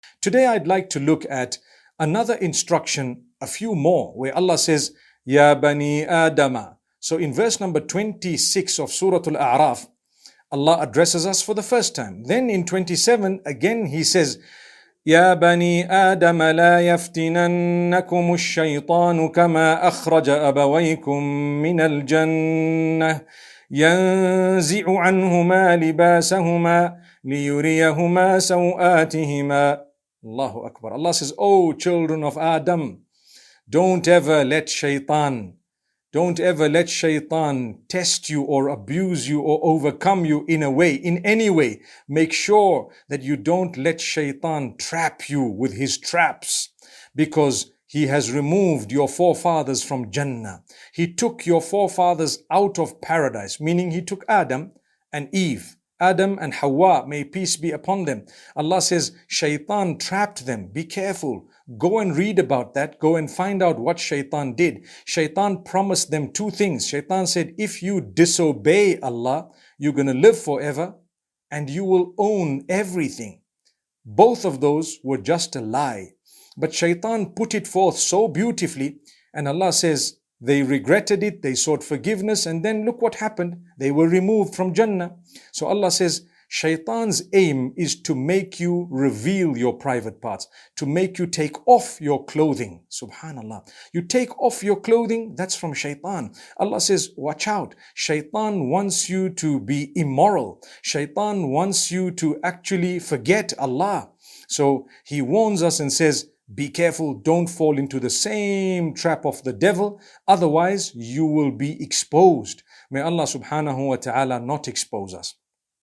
Today I'd like to look at another instruction, a few more, where Allah says, Ya Bani Adama. So in verse number 26 of Surah Al-A'raf, Allah addresses us for the first time. Then in 27, again He says, يا بني آدم لا يفتننكم الشيطان كما أخرج أبويكم من الجنة ينزع عنهما لباسهما ليريهما سوآتهما. Allahu Akbar. Allah says, "O children of Adam, don't ever let shaitan test you or abuse you or overcome you in any way. Make sure that you don't let shaitan trap you with his traps, because he has removed your forefathers from Jannah. He took your forefathers out of paradise, meaning He took Adam and Eve. Adam and Hawa, may peace be upon them. Allah says, shaitan trapped them. Be careful. Go and read about that. Go and find out what shaitan did. Shaitan promised them two things. Shaitan said, if you disobey Allah, you're going to live forever and you will own everything. Both of those were just a lie. But shaitan put it forth so beautifully, and Allah says, they regretted it, they sought forgiveness, and then look what happened. They were removed from Jannah. So Allah says, shaitan's aim is to make you reveal your private parts, to make you take off your clothing. Subhanallah. You take off your clothing, that's from shaitan. Allah says, watch out. Shaitan wants you to be immoral. Shaitan wants you to actually forget Allah. So he warns us and says, be careful, don't fall into the same trap of the devil, otherwise you will be exposed. May Allah subhanahu wa ta'ala not expose us.